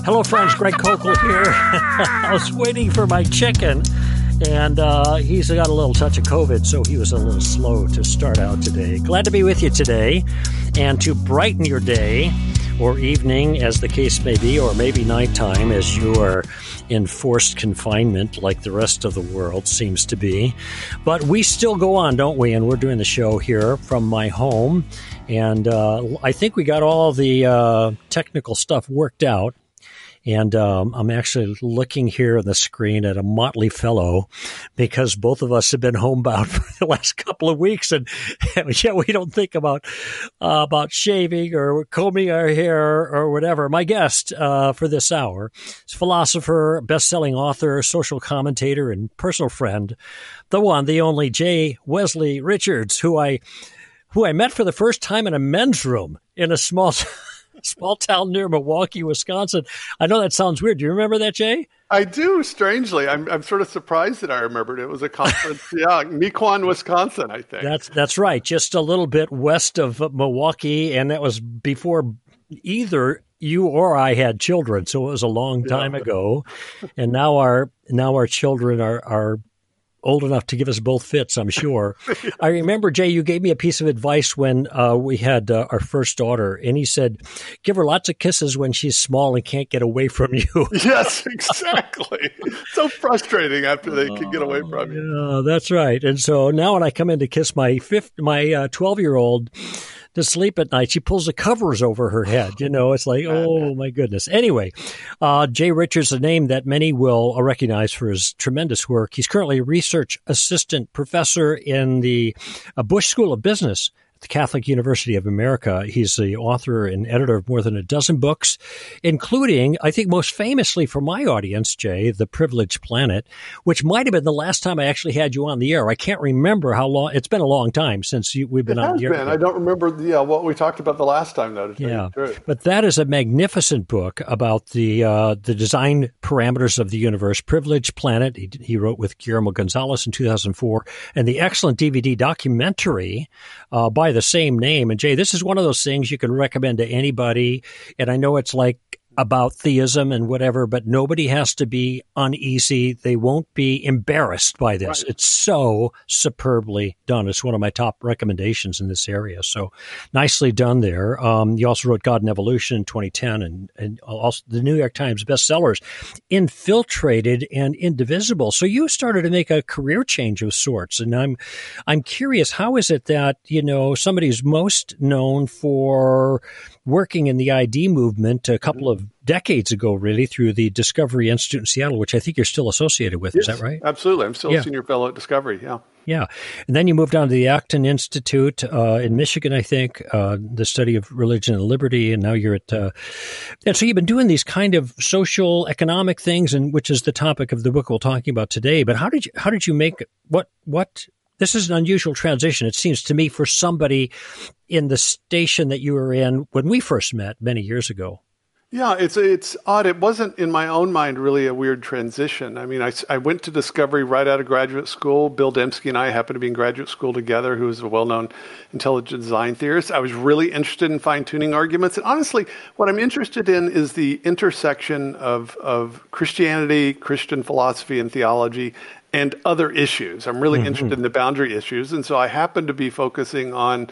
Hello, friends. Greg Kokel here. I was waiting for my chicken, and he's got a little touch of COVID, so he was a little slow to start out today. Glad to be with you today, and to brighten your day or evening, as the case may be, or maybe nighttime, as you are in forced confinement like the rest of the world seems to be. But we still go on, don't we? And we're doing the show here from my home. And I think we got all the technical stuff worked out. And I'm actually looking here on the screen at a motley fellow because both of us have been homebound for the last couple of weeks, and yet we don't think about shaving or combing our hair or whatever. My guest for this hour is philosopher, best-selling author, social commentator, and personal friend, the one, the only J. Wesley Richards, who I met for the first time in a men's room in a small town near Milwaukee, Wisconsin. I know that sounds weird. Do you remember that, Jay? I do, strangely. I'm sort of surprised that I remembered. It was a conference, Mequon, Wisconsin, I think. That's right. Just a little bit west of Milwaukee, and that was before either you or I had children, so it was a long time ago. And now our children are old enough to give us both fits, I'm sure. I remember, Jay, you gave me a piece of advice when we had our first daughter, and he said, give her lots of kisses when she's small and can't get away from you. Yes, exactly. So frustrating after they can get away from you. Yeah, that's right. And so now when I come in to kiss my 12-year-old to sleep at night, she pulls the covers over her head. You know, it's like, oh, my goodness. Anyway, Jay Richards, a name that many will recognize for his tremendous work. He's currently a research assistant professor in the Bush School of Business at the Catholic University of America. He's the author and editor of more than a dozen books, including, I think most famously for my audience, Jay, The Privileged Planet, which might have been the last time I actually had you on the air. I can't remember how long. It's been a long time since we've been on the air. I don't remember what we talked about the last time, though. But that is a magnificent book about the design parameters of the universe, Privileged Planet. He wrote with Guillermo Gonzalez in 2004, and the excellent DVD documentary by the same name. And Jay, this is one of those things you can recommend to anybody. And I know it's like about theism and whatever, but nobody has to be uneasy. They won't be embarrassed by this. Right. It's so superbly done. It's one of my top recommendations in this area. So nicely done there. You also wrote God and Evolution in 2010 and also the New York Times bestsellers, Infiltrated and Indivisible. So you started to make a career change of sorts. And I'm curious, how is it that, somebody who's most known for working in the ID movement a couple of decades ago, really, through the Discovery Institute in Seattle, which I think you're still associated with. Yes, is that right? Absolutely. I'm still a senior fellow at Discovery, Yeah. And then you moved on to the Acton Institute in Michigan, I think, the study of religion and liberty. And now you're at, and so you've been doing these kind of social, economic things, and which is the topic of the book we're talking about today. But how did you make what? This is an unusual transition, it seems to me, for somebody in the station that you were in when we first met many years ago. Yeah, it's odd. It wasn't, in my own mind, really a weird transition. I mean, I went to Discovery right out of graduate school. Bill Dembski and I happened to be in graduate school together, who is a well-known intelligent design theorist. I was really interested in fine-tuning arguments. And honestly, what I'm interested in is the intersection of Christianity, Christian philosophy, and theology, and other issues. I'm really interested in the boundary issues. And so I happen to be focusing on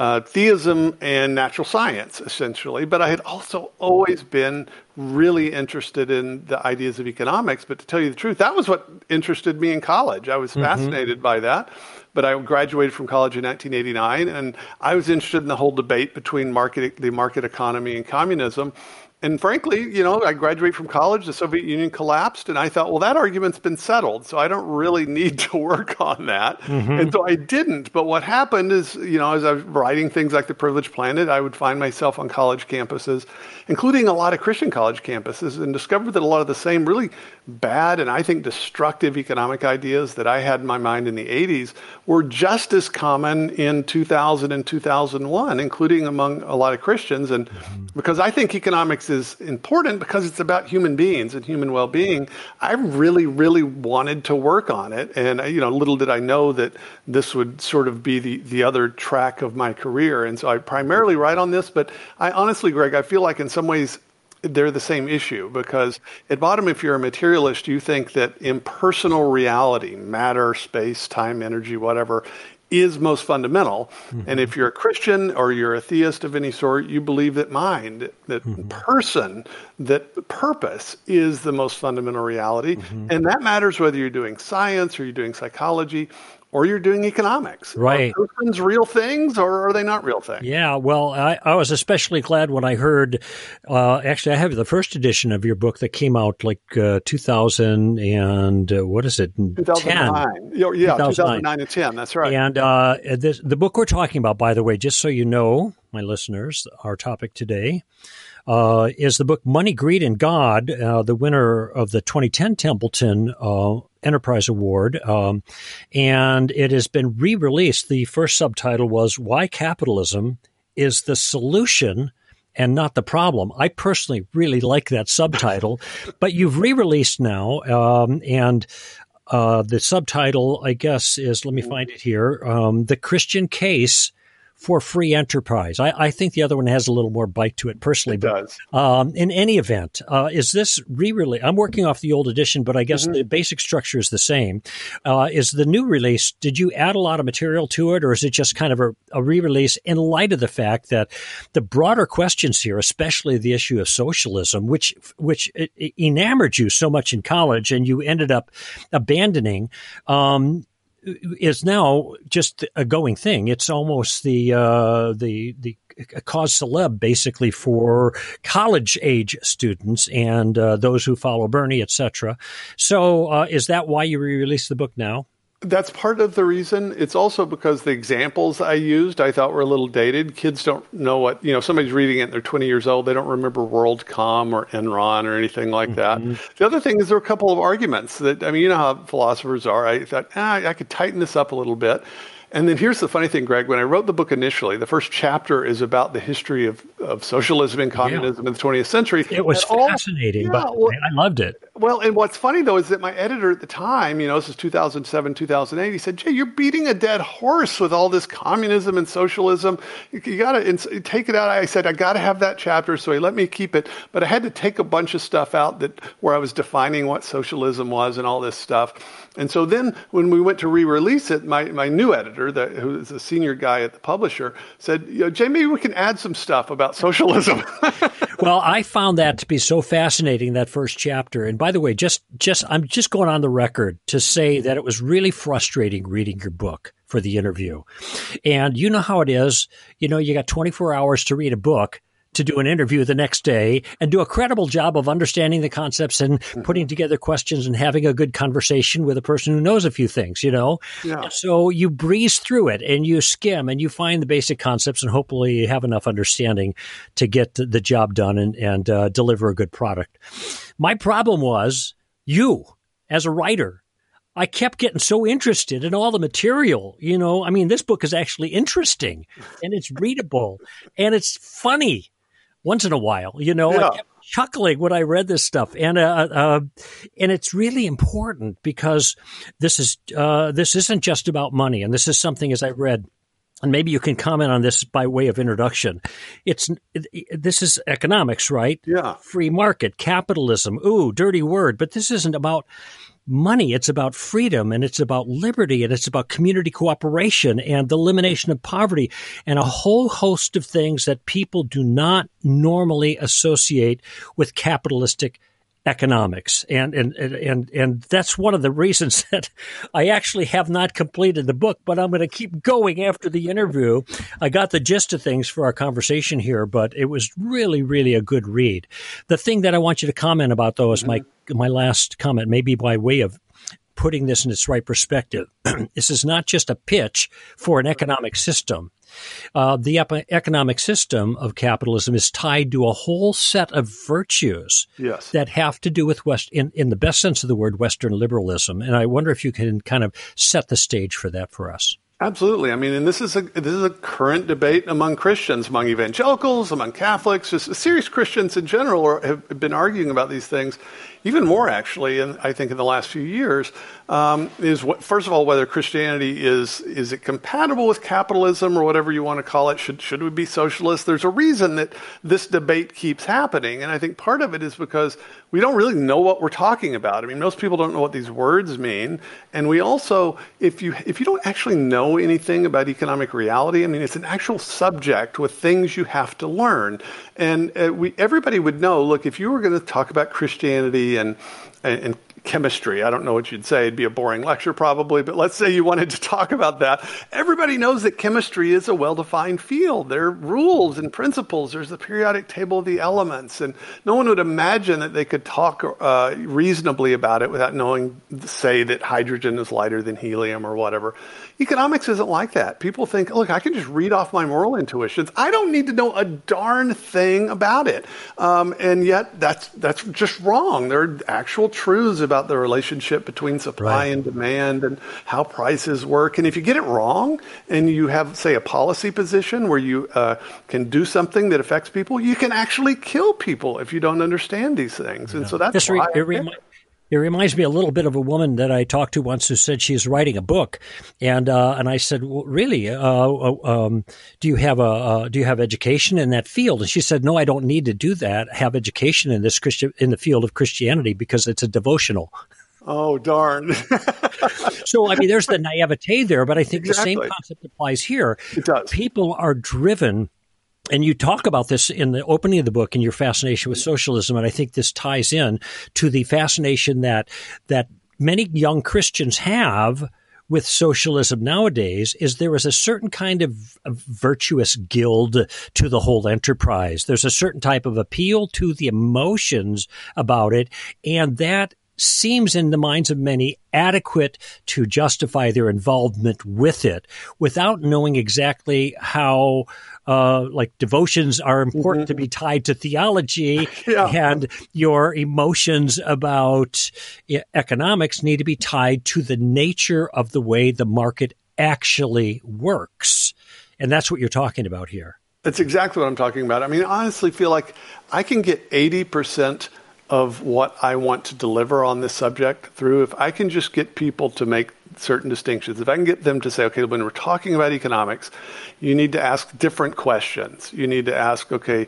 theism and natural science, essentially. But I had also always been really interested in the ideas of economics. But to tell you the truth, that was what interested me in college. I was fascinated by that. But I graduated from college in 1989, and I was interested in the whole debate between the market economy and communism. And frankly, I graduated from college, the Soviet Union collapsed, and I thought, well, that argument's been settled, so I don't really need to work on that. And so I didn't. But what happened is, as I was writing things like The Privileged Planet, I would find myself on college campuses, including a lot of Christian college campuses, and discovered that a lot of the same really bad and I think destructive economic ideas that I had in my mind in the 80s were just as common in 2000 and 2001, including among a lot of Christians. And because I think economics is important because it's about human beings and human well-being, I really, really wanted to work on it. And, little did I know that this would sort of be the other track of my career. And so I primarily write on this, but I honestly, Greg, I feel like in some ways they're the same issue, because at bottom, if you're a materialist, you think that impersonal reality, matter, space, time, energy, whatever, is most fundamental. And if you're a Christian or you're a theist of any sort, you believe that mind, that person, that purpose is the most fundamental reality. And that matters whether you're doing science or you're doing psychology or you're doing economics. Right. Are persons real things, or are they not real things? Yeah, well, I was especially glad when I heard, actually, I have the first edition of your book that came out like 2000 and, what is it? 2009. Yeah, 2009 and 10, that's right. And the book we're talking about, by the way, just so you know, my listeners, our topic today is the book Money, Greed, and God, the winner of the 2010 Templeton Enterprise Award, and it has been re-released. The first subtitle was Why Capitalism is the Solution and Not the Problem. I personally really like that subtitle, but you've re-released now, and the subtitle, I guess, is, let me find it here, The Christian Case for Free Enterprise. I think the other one has a little more bite to it personally. It does. In any event, is this re-release? I'm working off the old edition, but I guess the basic structure is the same. Is the new release, did you add a lot of material to it, or is it just kind of a re-release in light of the fact that the broader questions here, especially the issue of socialism, which enamored you so much in college and you ended up abandoning, is now just a going thing. It's almost the cause célèbre basically for college age students and those who follow Bernie, etc. So is that why you re-released the book now? That's part of the reason. It's also because the examples I used I thought were a little dated. Kids don't know what, somebody's reading it and they're 20 years old. They don't remember WorldCom or Enron or anything like that. The other thing is there were a couple of arguments that, you know how philosophers are. I thought, I could tighten this up a little bit. And then here's the funny thing, Greg. When I wrote the book initially, the first chapter is about the history of socialism and communism in the 20th century. It was fascinating, but I loved it. Well, and what's funny, though, is that my editor at the time, this is 2007, 2008, he said, Jay, you're beating a dead horse with all this communism and socialism. You got to take it out. I said, I got to have that chapter, so he let me keep it. But I had to take a bunch of stuff out where I was defining what socialism was and all this stuff. And so then when we went to re-release it, my new editor, who is a senior guy at the publisher, said, Jay, maybe we can add some stuff about socialism. Well, I found that to be so fascinating, that first chapter. And by the way, I'm just going on the record to say that it was really frustrating reading your book for the interview. And you know how it is. You got 24 hours to read a book, to do an interview the next day and do a credible job of understanding the concepts and putting together questions and having a good conversation with a person who knows a few things, Yeah. And so you breeze through it and you skim and you find the basic concepts and hopefully you have enough understanding to get the job done and deliver a good product. My problem was you as a writer. I kept getting so interested in all the material, this book is actually interesting and it's readable and it's funny. Once in a while, I kept chuckling when I read this stuff, and it's really important because this isn't just about money, and this is something, as I read, and maybe you can comment on this by way of introduction. This is economics, right? Yeah, free market, capitalism. Ooh, dirty word, but this isn't about money. It's about freedom, and it's about liberty, and it's about community cooperation and the elimination of poverty and a whole host of things that people do not normally associate with capitalistic economics. And that's one of the reasons that I actually have not completed the book, but I'm going to keep going after the interview. I got the gist of things for our conversation here, but it was really, really a good read. The thing that I want you to comment about, though, is my last comment, maybe by way of putting this in its right perspective. This is not just a pitch for an economic system. The economic system of capitalism is tied to a whole set of virtues that have to do with in the best sense of the word, Western liberalism. And I wonder if you can kind of set the stage for that for us. Absolutely. I mean, and this is a current debate among Christians, among evangelicals, among Catholics, just serious Christians in general have been arguing about these things, even more actually. And I think in the last few years, first of all, whether Christianity is it compatible with capitalism or whatever you want to call it? Should we be socialist? There's a reason that this debate keeps happening, and I think part of it is because we don't really know what we're talking about. I mean, most people don't know what these words mean, and we also, if you don't actually know anything about economic reality, I mean, it's an actual subject with things you have to learn, and everybody would know. Look, if you were going to talk about Christianity and chemistry, I don't know what you'd say. It'd be a boring lecture probably, but let's say you wanted to talk about that. Everybody knows that chemistry is a well-defined field. There are rules and principles. There's the periodic table of the elements, and no one would imagine that they could talk reasonably about it without knowing, say, that hydrogen is lighter than helium or whatever. Economics isn't like that. People think, look, I can just read off my moral intuitions. I don't need to know a darn thing about it. And yet that's just wrong. There are actual truths about the relationship between supply and demand and how prices work. And if you get it wrong and you have, say, a policy position where you can do something that affects people, you can actually kill people if you don't understand these things. And so that's why it reminds me a little bit of a woman that I talked to once who said she's writing a book, and I said, well, really, do you have education in that field? And she said, no, I don't need to do that. Have education in in the field of Christianity because it's a devotional. Oh, darn. So, I mean, there's the naivete there, but I think the same concept applies here. It does. People are driven. And you talk about this in the opening of the book in your fascination with socialism, and I think this ties in to the fascination that many young Christians have with socialism nowadays. Is there is a certain kind of virtuous guild to the whole enterprise. There's a certain type of appeal to the emotions about it, and that seems in the minds of many adequate to justify their involvement with it without knowing exactly how devotions are important to be tied to theology and your emotions about economics need to be tied to the nature of the way the market actually works. And that's what you're talking about here. That's exactly what I'm talking about. I mean, I honestly feel like I can get 80% of what I want to deliver on this subject through if I can just get people to make certain distinctions. If I can get them to say, okay, when we're talking about economics, you need to ask different questions. You need to ask, okay,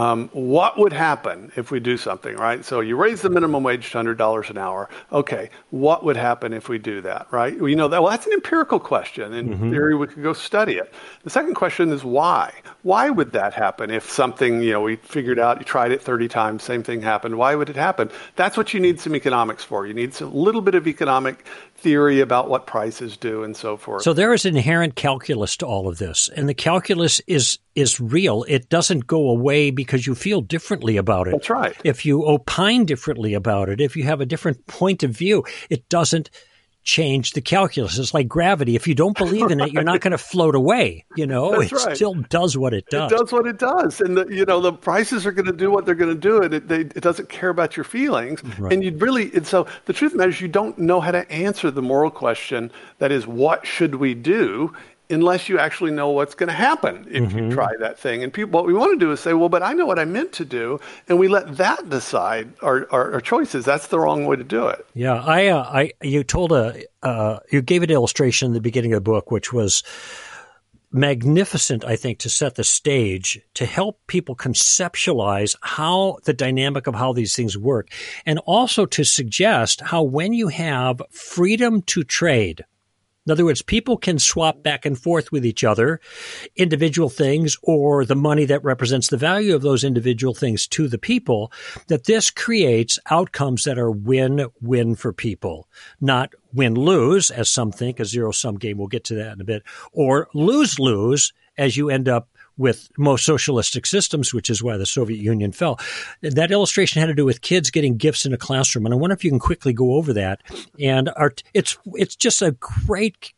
what would happen if we do something, right? So you raise the minimum wage to $100 an hour. Okay, what would happen if we do that, right? We know that, well, that's an empirical question. In theory, we could go study it. The second question is why? Why would that happen if something, we figured out, you tried it 30 times, same thing happened. Why would it happen? That's what you need some economics for. You need a little bit of economic theory about what prices do and so forth. So there is an inherent calculus to all of this, and the calculus is real. It doesn't go away because you feel differently about it. That's right. If you opine differently about it, if you have a different point of view, it doesn't change the calculus. It's like gravity. If you don't believe in it, you're not going to float away. That's right. Still does what it does. It does what it does. And the prices are going to do what they're going to do. And it doesn't care about your feelings. Right. And so the truth of the matter is you don't know how to answer the moral question. That is, what should we do? Unless you actually know what's going to happen if you try that thing. And what we want to do is say, well, but I know what I meant to do, and we let that decide our choices. That's the wrong way to do it. Yeah, you gave an illustration in the beginning of the book, which was magnificent, I think, to set the stage, to help people conceptualize how the dynamic of how these things work, and also to suggest how when you have freedom to trade, in other words, people can swap back and forth with each other, individual things or the money that represents the value of those individual things to the people, that this creates outcomes that are win-win for people, not win-lose, as some think, a zero-sum game. We'll get to that in a bit, or lose-lose, as you end up with most socialistic systems, which is why the Soviet Union fell. That illustration had to do with kids getting gifts in a classroom, and I wonder if you can quickly go over that. And it's just a great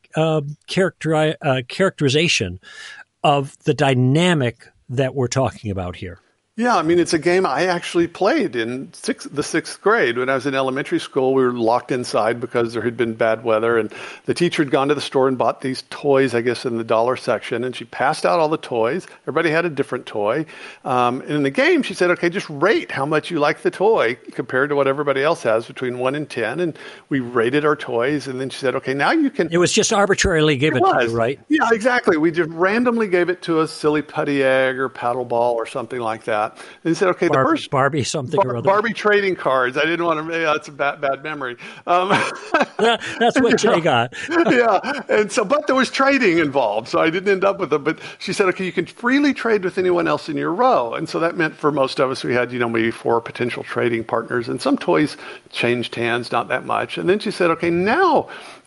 characterization of the dynamic that we're talking about here. Yeah, I mean, it's a game I actually played in the sixth grade. When I was in elementary school, we were locked inside because there had been bad weather, and the teacher had gone to the store and bought these toys, I guess, in the dollar section, and she passed out all the toys. Everybody had a different toy. And in the game, she said, okay, just rate how much you like the toy compared to what everybody else has between 1 and 10. And we rated our toys, and then she said, okay, now you can... It was just arbitrarily given to you, right? Yeah, exactly. We just randomly gave it to a silly putty egg or paddle ball or something like that. And he said, okay, the first Barbie something or other. Barbie trading cards. I didn't want to. That's a bad memory. That's what Jay got. Yeah, and so, but there was trading involved, so I didn't end up with them. But she said, okay, you can freely trade with anyone else in your row, and so that meant for most of us, we had maybe 4 potential trading partners, and some toys changed hands, not that much. And then she said, okay, now.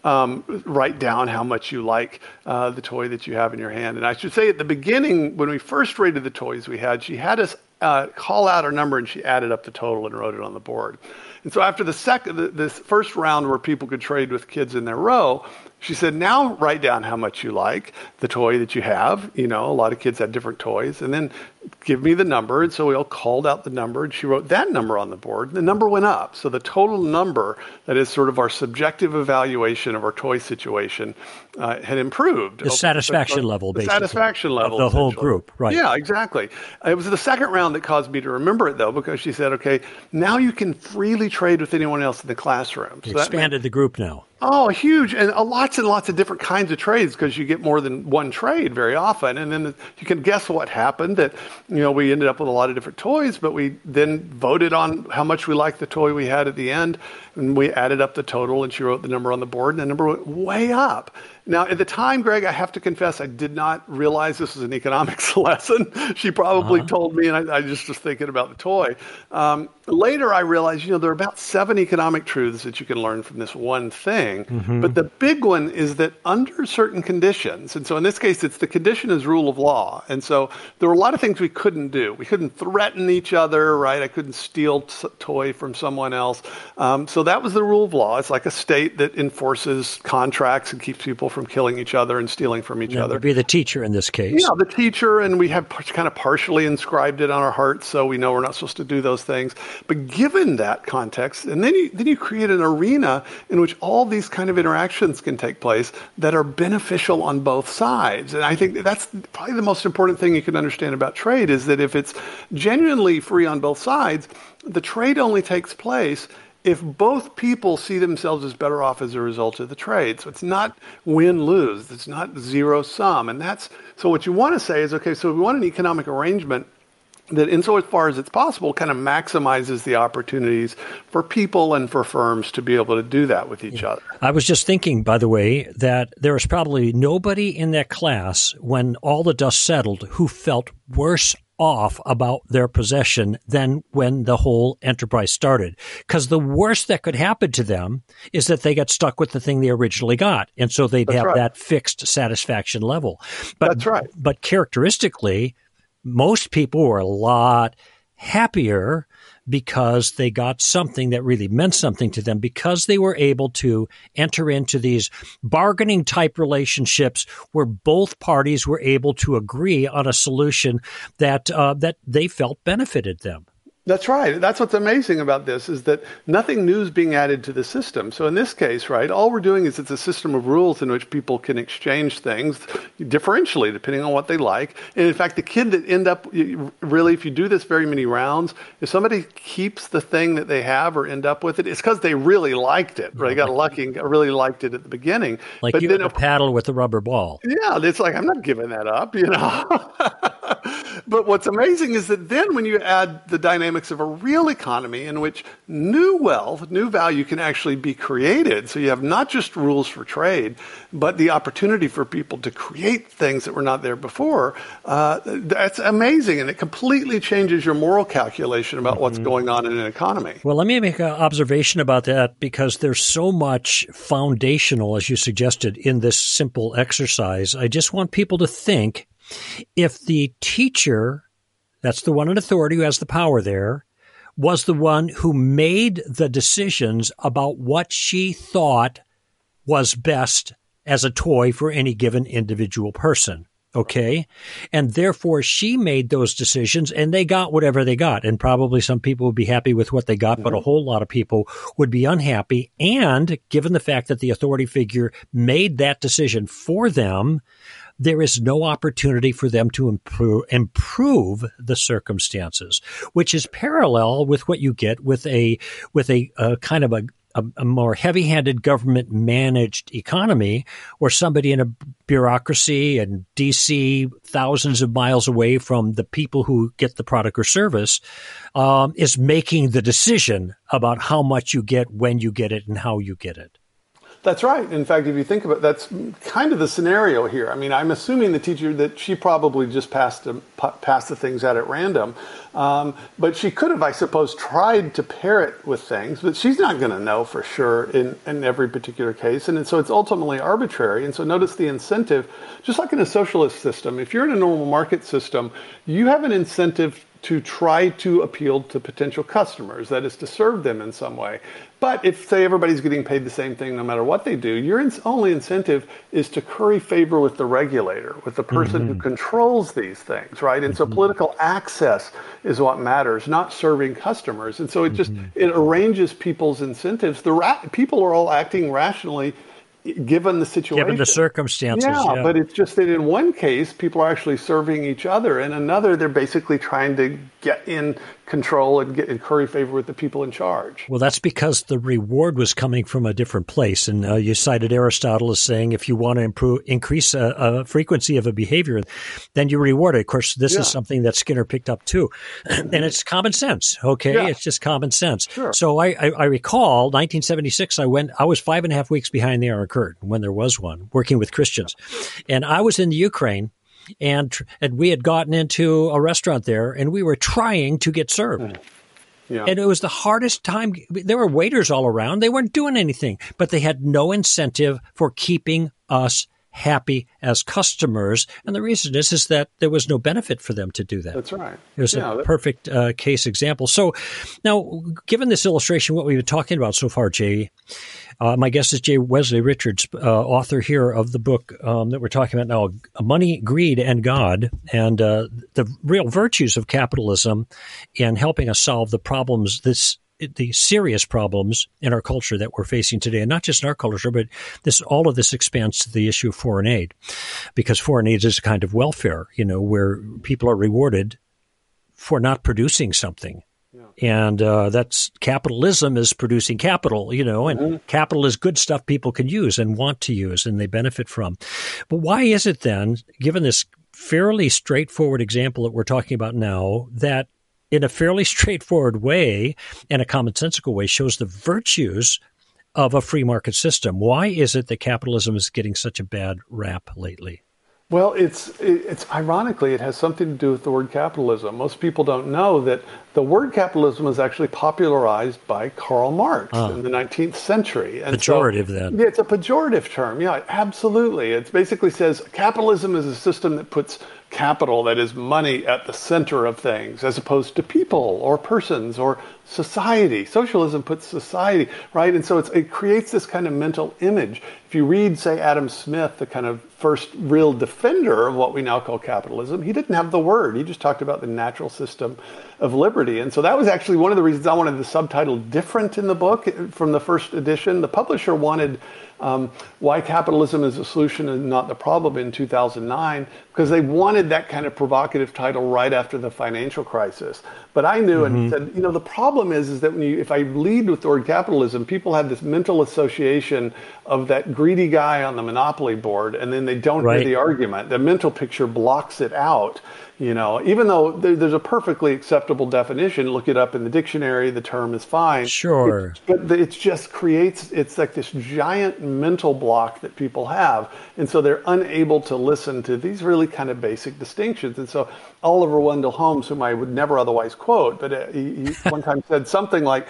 Write down how much you like the toy that you have in your hand. And I should say at the beginning, when we first rated the toys we had, she had us call out our number and she added up the total and wrote it on the board. And so after this first round where people could trade with kids in their row, she said, now write down how much you like the toy that you have. A lot of kids have different toys. And then give me the number. And so we all called out the number, and she wrote that number on the board. The number went up. So the total number, that is sort of our subjective evaluation of our toy situation, had improved. The satisfaction level, basically. The satisfaction level. Of the whole group, right. Yeah, exactly. It was the second round that caused me to remember it, though, because she said, okay, now you can freely trade with anyone else in the classroom. So expanded the group now. Oh, huge. And lots of different kinds of trades, because you get more than one trade very often. And then you can guess what happened, that, we ended up with a lot of different toys, but we then voted on how much we liked the toy we had at the end. And we added up the total, and she wrote the number on the board, and the number went way up. Now, at the time, Greg, I have to confess, I did not realize this was an economics lesson. She probably told me, and I just was thinking about the toy. Later, I realized, there are about 7 economic truths that you can learn from this one thing. Mm-hmm. But the big one is that under certain conditions, and so in this case, it's the condition is rule of law. And so there were a lot of things we couldn't do. We couldn't threaten each other, right? I couldn't steal toy from someone else. So that was the rule of law. It's like a state that enforces contracts and keeps people from killing each other and stealing from each other. Would be the teacher in this case. Yeah, the teacher, and we have kind of partially inscribed it on our hearts, so we know we're not supposed to do those things. But given that context, and then you create an arena in which all these kind of interactions can take place that are beneficial on both sides. And I think that's probably the most important thing you can understand about trade, is that if it's genuinely free on both sides, the trade only takes place if both people see themselves as better off as a result of the trade. So it's not win-lose. It's not zero-sum. And so what you want to say is, okay, so we want an economic arrangement that insofar as it's possible kind of maximizes the opportunities for people and for firms to be able to do that with each other. I was just thinking, by the way, that there was probably nobody in that class when all the dust settled who felt worse off about their possession than when the whole enterprise started. Because the worst that could happen to them is that they got stuck with the thing they originally got. And so they'd have that fixed satisfaction level. But, that's right. But characteristically, most people were a lot happier because they got something that really meant something to them, because they were able to enter into these bargaining type relationships where both parties were able to agree on a solution that they felt benefited them. That's right. That's what's amazing about this, is that nothing new is being added to the system. So in this case, right, all we're doing is it's a system of rules in which people can exchange things differentially depending on what they like. And in fact, the kid that end up, really, if you do this very many rounds, if somebody keeps the thing that they have or end up with it, it's because they really liked it. Right? They got lucky and really liked it at the beginning. Like but you had a paddle with a rubber ball. Yeah, it's like, I'm not giving that up, But what's amazing is that then when you add the dynamics of a real economy in which new wealth, new value can actually be created, so you have not just rules for trade, but the opportunity for people to create things that were not there before, that's amazing. And it completely changes your moral calculation about what's going on in an economy. Well, let me make an observation about that, because there's so much foundational, as you suggested, in this simple exercise. I just want people to think, if the teacher, that's the one in authority who has the power there, was the one who made the decisions about what she thought was best as a toy for any given individual person. Okay. And therefore she made those decisions and they got whatever they got. And probably some people would be happy with what they got, but a whole lot of people would be unhappy. And given the fact that the authority figure made that decision for them, there is no opportunity for them to improve the circumstances, which is parallel with what you get with a kind of a more heavy-handed government-managed economy, where somebody in a bureaucracy in D.C., thousands of miles away from the people who get the product or service, is making the decision about how much you get, when you get it, and how you get it. That's right. In fact, if you think about it, that's kind of the scenario here. I mean, I'm assuming the teacher that she probably just passed the things out at random. But she could have, I suppose, tried to pair it with things, but she's not going to know for sure in every particular case. And so it's ultimately arbitrary. And so notice the incentive, just like in a socialist system, if you're in a normal market system, you have an incentive to try to appeal to potential customers, that is to serve them in some way. But if, say, everybody's getting paid the same thing no matter what they do, your only incentive is to curry favor with the regulator, with the person who controls these things, right? And so political access is what matters, not serving customers. And so it arranges people's incentives. People are all acting rationally given the situation. Given the circumstances. Yeah, but it's just that in one case, people are actually serving each other. In another, they're basically trying to get in control and curry favor with the people in charge. Well, that's because the reward was coming from a different place. And you cited Aristotle as saying, if you want to increase a frequency of a behavior, then you reward it. Of course, this is something that Skinner picked up too. And it's common sense. Okay. Yeah. It's just common sense. Sure. So I recall 1976, I was 5.5 weeks behind the Iron Curtain when there was one, working with Christians. And I was in the Ukraine. And we had gotten into a restaurant there, and we were trying to get served. Yeah. And it was the hardest time. There were waiters all around. They weren't doing anything, but they had no incentive for keeping us happy as customers. And the reason is that there was no benefit for them to do that. That's right. It was a perfect case example. So now, given this illustration, what we've been talking about so far, Jay, my guest is J. Wesley Richards, author here of the book that we're talking about now, Money, Greed, and God, and the real virtues of capitalism in helping us solve the problems, the serious problems in our culture that we're facing today, and not just in our culture, but all of this expands to the issue of foreign aid, because foreign aid is a kind of welfare, where people are rewarded for not producing something. And that's capitalism is producing capital, and capital is good stuff people can use and want to use and they benefit from. But why is it then, given this fairly straightforward example that we're talking about now, that in a fairly straightforward way and a commonsensical way shows the virtues of a free market system? Why is it that capitalism is getting such a bad rap lately? Well, it's ironically, it has something to do with the word capitalism. Most people don't know that the word capitalism was actually popularized by Karl Marx in the 19th century. And pejorative then. Yeah, it's a pejorative term. Yeah, absolutely. It basically says capitalism is a system that puts capital, that is money, at the center of things, as opposed to people or persons or society. Socialism puts society, right? And so it creates this kind of mental image. If you read, say, Adam Smith, the kind of first real defender of what we now call capitalism, he didn't have the word. He just talked about the natural system of liberty. And so that was actually one of the reasons I wanted the subtitle different in the book from the first edition. The publisher wanted Why Capitalism is a Solution and Not the Problem in 2009, because they wanted that kind of provocative title right after the financial crisis. But I knew and said, the problem is that if I lead with the word capitalism, people have this mental association of that greedy guy on the monopoly board, and then they don't hear the argument. The mental picture blocks it out. Even though there's a perfectly acceptable definition, look it up in the dictionary, the term is fine. Sure. But it just creates, it's like this giant mental block that people have. And so they're unable to listen to these really kind of basic distinctions. And so Oliver Wendell Holmes, whom I would never otherwise quote, but he one time said something like,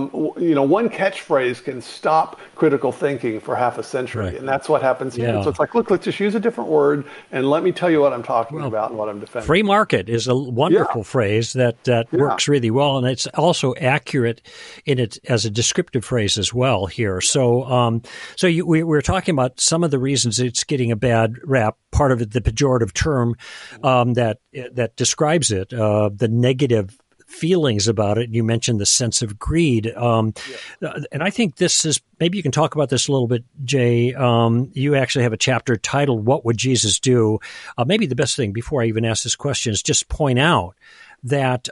one catchphrase can stop critical thinking for half a century. Right. And that's what happens here. Yeah. So it's like, look, let's just use a different word and let me tell you what I'm talking about and what I'm defending. Free market is a wonderful phrase that works really well, and it's also accurate in it as a descriptive phrase as well here. So, we're talking about some of the reasons it's getting a bad rap. Part of it, the pejorative term that describes it, the negative feelings about it. You mentioned the sense of greed. And I think this is, maybe you can talk about this a little bit, Jay. You actually have a chapter titled, "What Would Jesus Do?" Maybe the best thing before I even ask this question is just point out that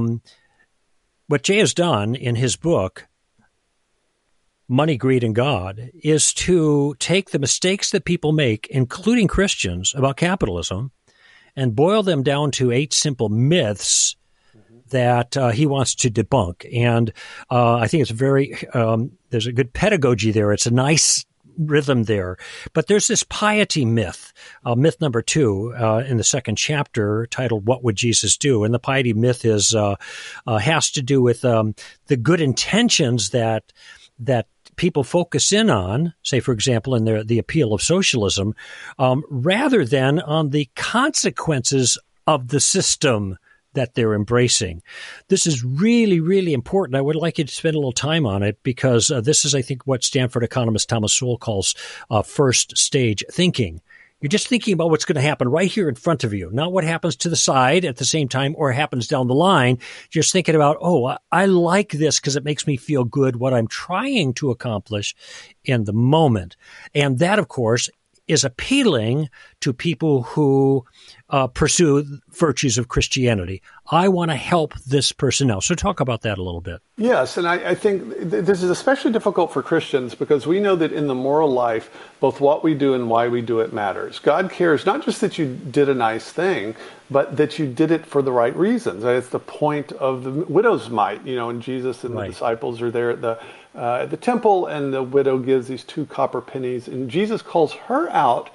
what Jay has done in his book, Money, Greed, and God, is to take the mistakes that people make, including Christians, about capitalism, and boil them down to 8 simple myths that he wants to debunk. And I think it's there's a good pedagogy there. It's a nice rhythm there. But there's this piety myth, myth number 2 in the second chapter, titled "What Would Jesus Do?" And the piety myth has to do with the good intentions that people focus in on, say, for example, in the appeal of socialism, rather than on the consequences of the system that they're embracing. This is really, really important. I would like you to spend a little time on it, because this is, I think, what Stanford economist Thomas Sowell calls first stage thinking. You're just thinking about what's going to happen right here in front of you, not what happens to the side at the same time or happens down the line. You're just thinking about, oh, I like this because it makes me feel good, what I'm trying to accomplish in the moment. And that, of course, is appealing to people who pursue virtues of Christianity. I want to help this person now. So talk about that a little bit. Yes, and I think this is especially difficult for Christians, because we know that in the moral life, both what we do and why we do it matters. God cares not just that you did a nice thing, but that you did it for the right reasons. It's the point of the widow's mite, and Jesus and the disciples are there at the temple, and the widow gives these 2 copper pennies, and Jesus calls her out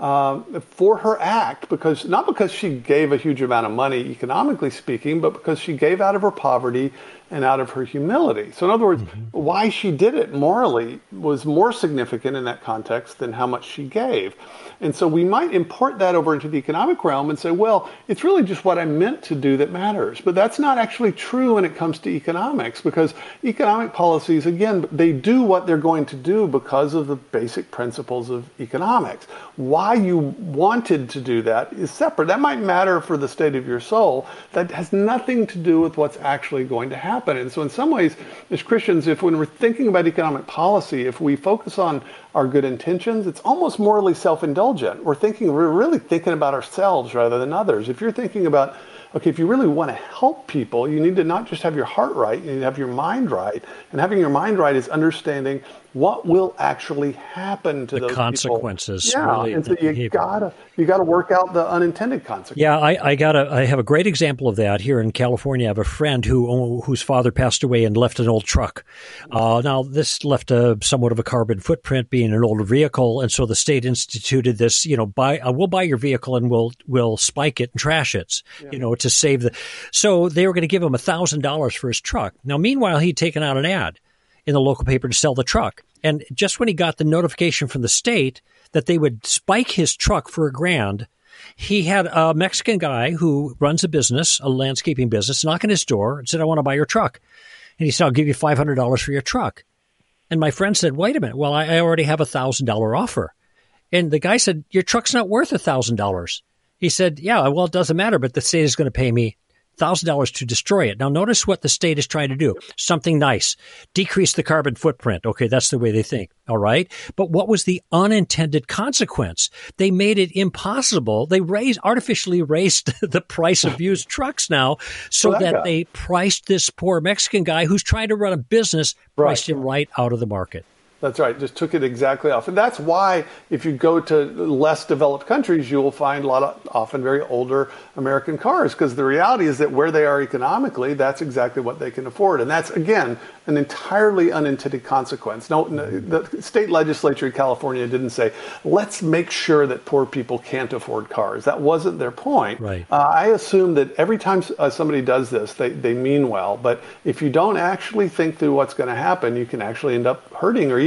for her act, not because she gave a huge amount of money, economically speaking, but because she gave out of her poverty and out of her humility. So in other words, why she did it morally was more significant in that context than how much she gave. And so we might import that over into the economic realm and say, well, it's really just what I meant to do that matters. But that's not actually true when it comes to economics, because economic policies, again, they do what they're going to do because of the basic principles of economics. Why you wanted to do that is separate. That might matter for the state of your soul. That has nothing to do with what's actually going to happen. And so in some ways, as Christians, when we're thinking about economic policy, if we focus on our good intentions, it's almost morally self-indulgent. We're really thinking about ourselves rather than others. If you're thinking about, okay, if you really want to help people, you need to not just have your heart right, you need to have your mind right. And having your mind right is understanding what will actually happen to those consequences. People. Yeah, really, and so you gotta work out the unintended consequences. Yeah, I have a great example of that here in California. I have a friend whose father passed away and left an old truck. Now this left somewhat of a carbon footprint, being an older vehicle, and so the state instituted this. We'll buy your vehicle and we'll spike it and trash it. Yeah. To save the. So they were going to give him $1,000 for his truck. Now, meanwhile, he'd taken out an ad in the local paper to sell the truck. And just when he got the notification from the state that they would spike his truck for $1,000, he had a Mexican guy who runs a landscaping business, knock on his door and said, "I want to buy your truck." And he said, "I'll give you $500 for your truck." And my friend said, "Wait a minute. Well, I already have a $1,000 offer." And the guy said, "Your truck's not worth $1,000. He said, "Yeah, well, it doesn't matter, but the state is going to pay me $1,000 to destroy it." Now, notice what the state is trying to do. Something nice. Decrease the carbon footprint. Okay, that's the way they think. All right. But what was the unintended consequence? They made it impossible. They artificially raised the price of used trucks now so that they priced this poor Mexican guy who's trying to run a business, priced him right out of the market. That's right. Just took it exactly off. And that's why if you go to less developed countries, you will find often very older American cars, because the reality is that where they are economically, that's exactly what they can afford. And that's, again, an entirely unintended consequence. No, the state legislature in California didn't say, let's make sure that poor people can't afford cars. That wasn't their point. Right. I assume that every time somebody does this, they mean well. But if you don't actually think through what's going to happen, you can actually end up hurting or even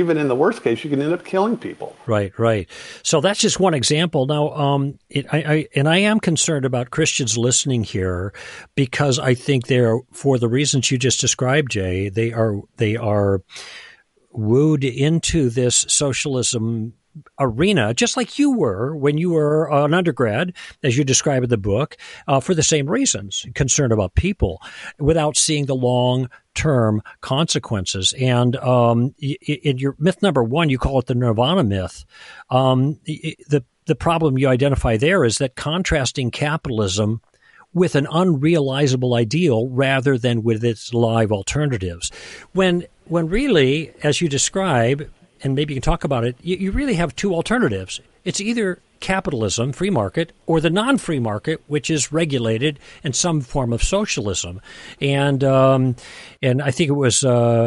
even in the worst case, you can end up killing people. Right, right. So that's just one example. Now, I am concerned about Christians listening here because I think they're, for the reasons you just described, Jay, they are wooed into this socialism arena, just like you were when you were an undergrad, as you describe in the book, for the same reasons, concerned about people, without seeing the long-term consequences. And in your myth number one, you call it the nirvana myth. The problem you identify there is that contrasting capitalism with an unrealizable ideal rather than with its live alternatives. When really, as you describe, and maybe you can talk about it, you really have two alternatives. It's either capitalism, free market, or the non-free market, which is regulated in some form of socialism. And I think it was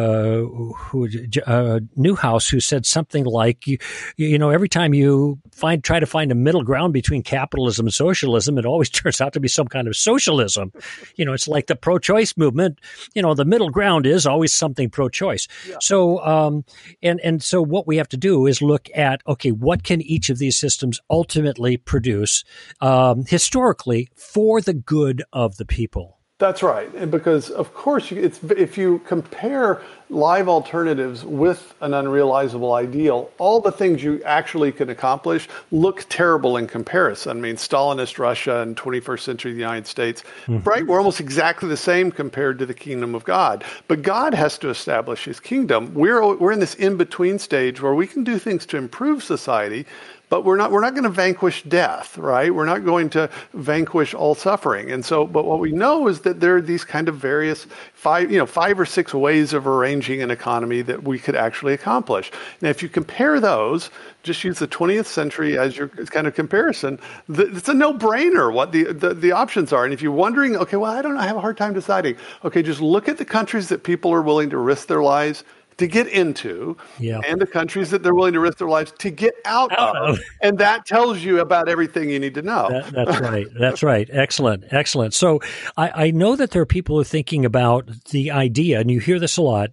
Newhouse who said something like, you know, every time you try to find a middle ground between capitalism and socialism, it always turns out to be some kind of socialism. You know, it's like the pro-choice movement. You know, the middle ground is always something pro-choice. Yeah. So, and so what we have to do is look at, okay, what can each of these systems ultimately produce historically for the good of the people? That's right. And because, of course, if you compare live alternatives with an unrealizable ideal, all the things you actually can accomplish look terrible in comparison. I mean, Stalinist Russia and 21st century United States, right? We're almost exactly the same compared to the kingdom of God. But God has to establish his kingdom. We're in this in-between stage where we can do things to improve society, but we're not going to vanquish death, right? We're not going to vanquish all suffering. And so, but what we know is that there are these kind of various five or six ways of arranging an economy that we could actually accomplish. Now, if you compare those, just use the 20th century as your kind of comparison, it's a no-brainer what the options are. And if you're wondering, okay, well, I don't know, I have a hard time deciding. Okay, just look at the countries that people are willing to risk their lives to get into, and the countries that they're willing to risk their lives to get out of. And that tells you about everything you need to know. That's right. That's right. Excellent. Excellent. So I know that there are people who are thinking about the idea, and you hear this a lot,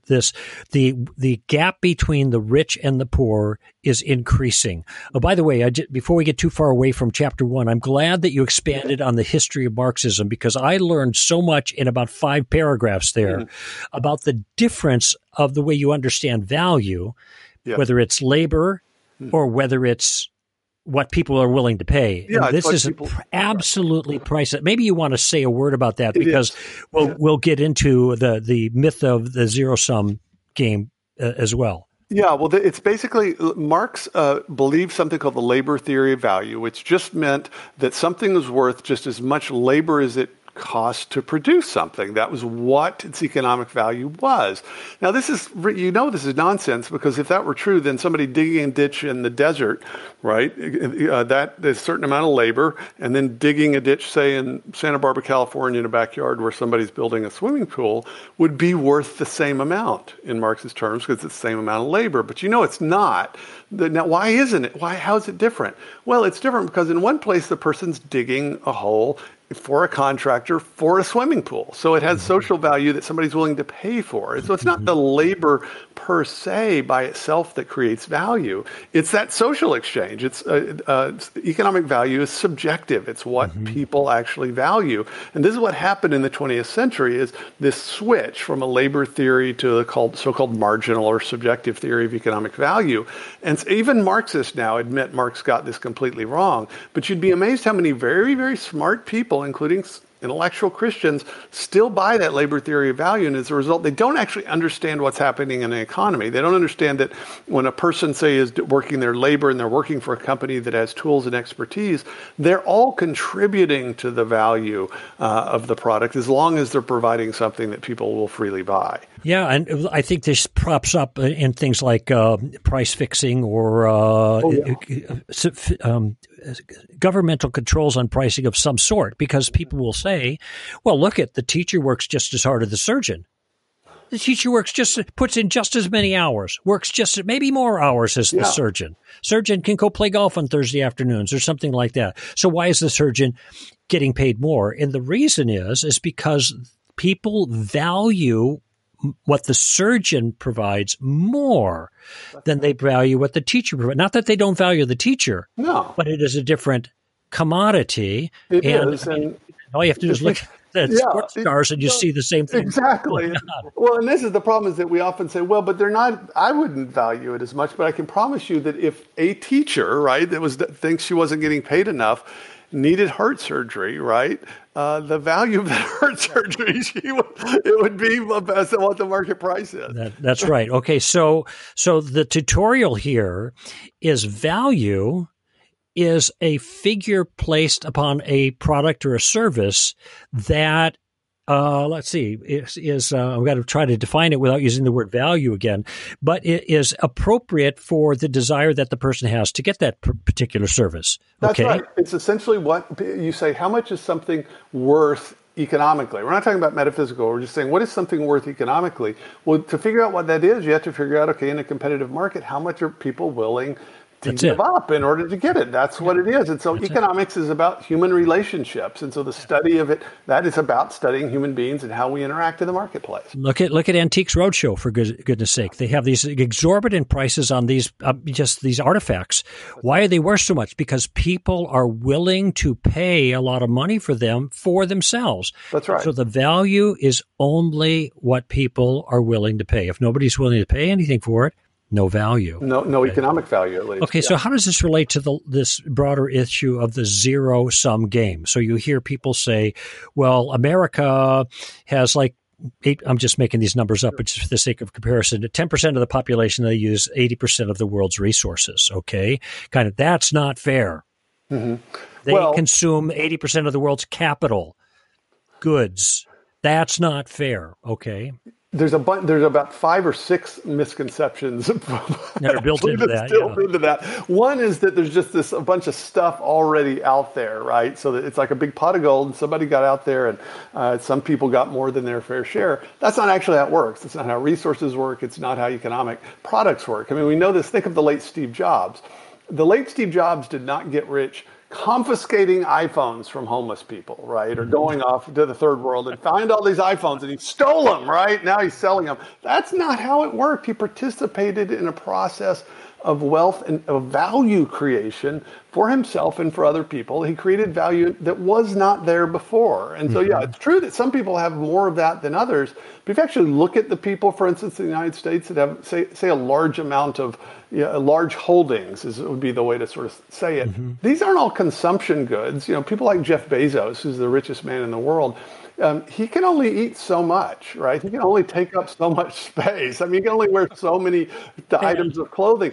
the gap between the rich and the poor is increasing. Oh, by the way, before we get too far away from chapter 1, I'm glad that you expanded on the history of Marxism, because I learned so much in about 5 paragraphs there about the difference of the way you understand value, whether it's labor or whether it's what people are willing to pay. Yeah, this is absolutely priceless. Maybe you want to say a word about that, because we'll get into the myth of the zero-sum game as well. Yeah, well, it's basically Marx believed something called the labor theory of value, which just meant that something was worth just as much labor as it cost to produce something. That was what its economic value was. Now, this is nonsense, because if that were true, then somebody digging a ditch in the desert, right, that there's a certain amount of labor, and then digging a ditch, say, in Santa Barbara, California, in a backyard where somebody's building a swimming pool, would be worth the same amount in Marx's terms, because it's the same amount of labor. But it's not. Now, why isn't it? How is it different? Well, it's different because in one place, the person's digging a hole for a contractor for a swimming pool. So it has social value that somebody's willing to pay for. So it's not the labor per se by itself that creates value. It's that social exchange. It's economic value is subjective. It's what people actually value. And this is what happened in the 20th century, is this switch from a labor theory to the so-called marginal or subjective theory of economic value. And even Marxists now admit Marx got this completely wrong. But you'd be amazed how many very, very smart people, including intellectual Christians, still buy that labor theory of value, and as a result, they don't actually understand what's happening in the economy. They don't understand that when a person, say, is working their labor and they're working for a company that has tools and expertise, they're all contributing to the value of the product, as long as they're providing something that people will freely buy. Yeah, and I think this props up in things like price fixing or governmental controls on pricing of some sort, because people will say, well, look at the teacher works just as hard as the surgeon. The teacher puts in just as many hours, works just maybe more hours as the surgeon. Surgeon can go play golf on Thursday afternoons or something like that. So why is the surgeon getting paid more? And the reason is because people value what the surgeon provides more than they value what the teacher provides. Not that they don't value the teacher, No, but it is a different commodity. it is. And all you have to do is look at sports stars and you see the same thing. Exactly. Well, and this is the problem, is that we often say, well, but they're not, I wouldn't value it as much, but I can promise you that if a teacher, right, that thinks she wasn't getting paid enough, needed heart surgery, right, the value of that heart surgery, it would be less than what the market price is. That's right. Okay, so the tutorial here is value is a figure placed upon a product or a service that, let's see, I've got to try to define it without using the word value again, but it is appropriate for the desire that the person has to get that particular service. That's right. It's essentially what you say, how much is something worth economically? We're not talking about metaphysical. We're just saying, what is something worth economically? Well, to figure out what that is, you have to figure out, okay, in a competitive market, how much are people willing to give up in order to get it? That's what it is. And so economics is about human relationships. And so the study of it, that is about studying human beings and how we interact in the marketplace. Look at Antiques Roadshow, for goodness sake. They have these exorbitant prices on these just these artifacts. Why are they worth so much? Because people are willing to pay a lot of money for them for themselves. That's right. So the value is only what people are willing to pay. If nobody's willing to pay anything for it, no value. No economic value, at least. Okay, so how does this relate to this broader issue of the zero-sum game? So you hear people say, well, America has I'm just making these numbers up, but just for the sake of comparison, 10% of the population, they use 80% of the world's resources, okay? Kind of, that's not fair. Mm-hmm. They consume 80% of the world's capital, goods. That's not fair, okay? There's about 5 or 6 misconceptions that are built into that. One is that there's just a bunch of stuff already out there, right? So that it's like a big pot of gold, and somebody got out there, and some people got more than their fair share. That's not actually how it works. It's not how resources work. It's not how economic products work. I mean, we know this. Think of the late Steve Jobs. The late Steve Jobs did not get rich confiscating iPhones from homeless people, right? Or going off to the third world and find all these iPhones and he stole them, right? Now he's selling them. That's not how it worked. He participated in a process of wealth and of value creation for himself and for other people. He created value that was not there before. And so, yeah, it's true that some people have more of that than others. But if you actually look at the people, for instance, in the United States that have, say a large amount of, large holdings would be the way to sort of say it. Mm-hmm. These aren't all consumption goods. People like Jeff Bezos, who's the richest man in the world, he can only eat so much, right? He can only take up so much space. I mean, he can only wear so many items of clothing.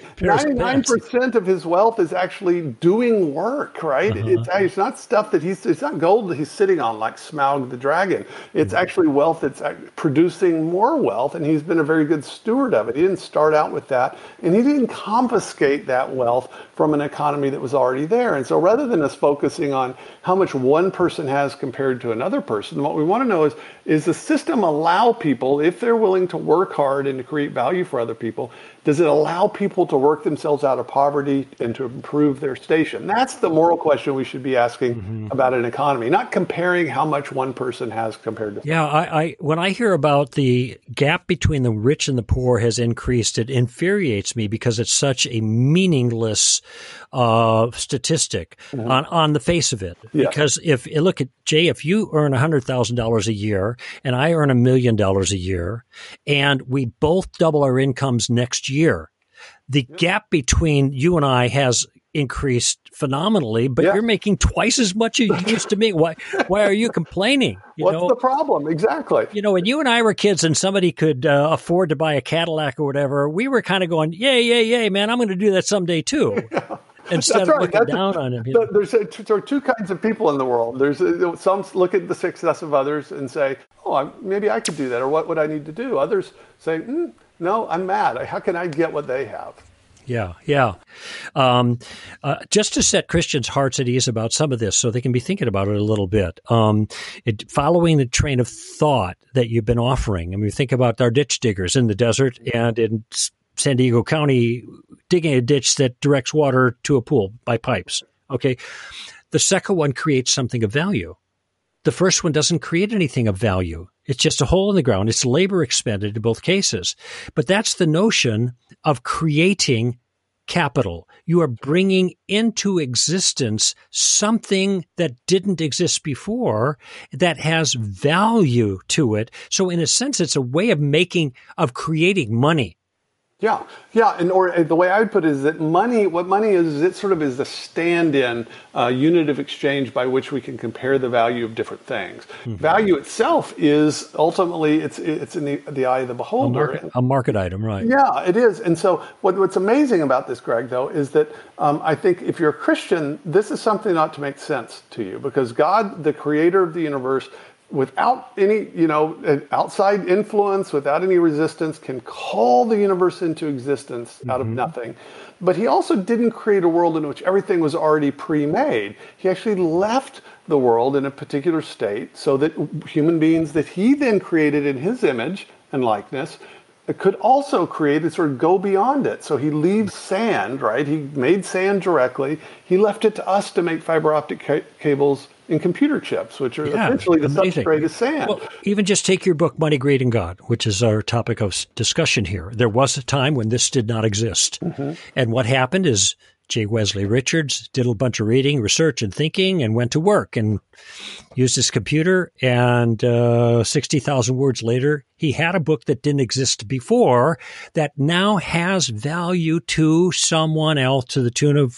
99% of his wealth is actually doing work, right? It's not stuff that it's not gold that he's sitting on like Smaug the dragon. It's actually wealth that's producing more wealth, and he's been a very good steward of it. He didn't start out with that, and he didn't confiscate that wealth from an economy that was already there. And so rather than us focusing on how much one person has compared to another person, what we want to know is the system allow people, if they're willing to work hard and to create value for other people, does it allow people to work themselves out of poverty and to improve their station? That's the moral question we should be asking about an economy, not comparing how much one person has compared to. Yeah, when I hear about the gap between the rich and the poor has increased, it infuriates me because it's such a meaningless statistic on the face of it. Yes. Because if you look at Jay, if you earn $100,000 a year and I earn $1 million a year, and we both double our incomes next year, the gap between you and I has increased phenomenally, but you're making twice as much as you used to make. Why are you complaining? What's the problem? Exactly. When you and I were kids and somebody could afford to buy a Cadillac or whatever, we were kind of going, yay, man, I'm going to do that someday too. Instead of looking down on him. There's two kinds of people in the world. There's some look at the success of others and say, maybe I could do that, or what would I need to do? Others say, no, I'm mad. How can I get what they have? Yeah. Just to set Christians' hearts at ease about some of this so they can be thinking about it a little bit. Following the train of thought that you've been offering. I mean, think about our ditch diggers in the desert and in San Diego County digging a ditch that directs water to a pool by pipes. Okay. The second one creates something of value. The first one doesn't create anything of value. It's just a hole in the ground. It's labor expended in both cases. But that's the notion of creating capital. You are bringing into existence something that didn't exist before that has value to it. So in a sense, it's a way of creating money. Yeah, and the way I would put it is that what money is it sort of is the stand-in unit of exchange by which we can compare the value of different things. Mm-hmm. Value itself is ultimately it's in the eye of the beholder. A market item, right? Yeah, it is. And so what's amazing about this, Greg, though, is that I think if you're a Christian, this is something that ought to make sense to you, because God, the creator of the universe, without any, outside influence, without any resistance, can call the universe into existence out of nothing. But he also didn't create a world in which everything was already pre-made. He actually left the world in a particular state so that human beings that he then created in his image and likeness could also create and sort of go beyond it. So he leaves sand, right? He made sand directly. He left it to us to make fiber optic cables in computer chips, which are essentially the substrate of sand. Well, even just take your book, Money, Greed, and God, which is our topic of discussion here. There was a time when this did not exist. Mm-hmm. And what happened is J. Wesley Richards did a bunch of reading, research, and thinking, and went to work and used his computer. And 60,000 words later, he had a book that didn't exist before that now has value to someone else to the tune of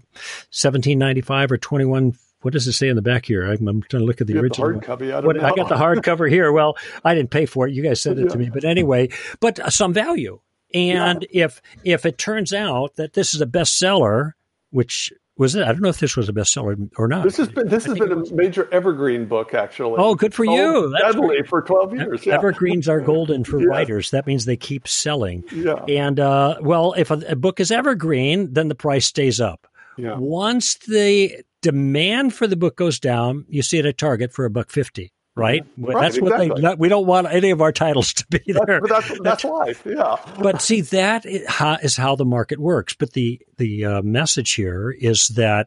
$17.95 or $21. What does it say in the back here? I'm trying to look at the original. The hardcover. I got the hardcover here. Well, I didn't pay for it. You guys sent it to me. But anyway, some value. And if it turns out that this is a bestseller, which was it? I don't know if this was a bestseller or not. This has been a major evergreen book, actually. Oh, good for you! Steadily for 12 years. Yeah. Evergreens are golden for writers. That means they keep selling. Yeah. And if a book is evergreen, then the price stays up. Yeah. Once the demand for the book goes down, you see it at Target for $1.50. Right? That's exactly. We don't want any of our titles to be there. That's life, yeah. But see, that is how the market works. But the message here is that